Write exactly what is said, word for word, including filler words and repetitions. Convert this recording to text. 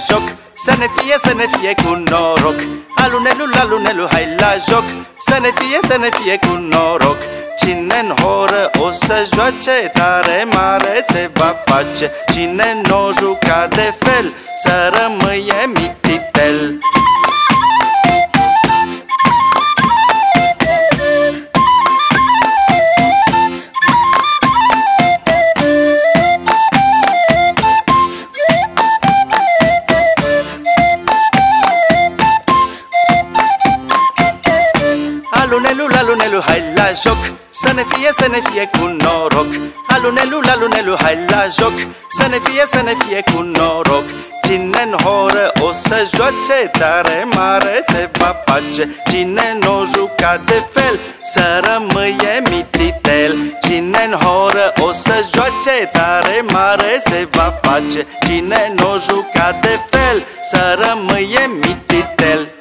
joc, să ne fie, să ne fie cu noroc. Alunelu, alunelu, hai la joc, să ne fie, să ne fie cu noroc. Cine-n horă o să joace, tare mare se va face. Cine n-o juca de fel, să rămâie mititel. Alunelu, alunelu, hai la joc, să ne fie, să ne fie cu noroc. Alunelu, alunelu, hai la joc, să ne fie, să ne fie cu noroc. Cine-n horă o să joace, tare mare se va face. Cine n-o juca de fel, să rămâie mititel. Cine-n horă o să joace, tare mare se va face. Cine n-o juca de fel, să rămâie mititel.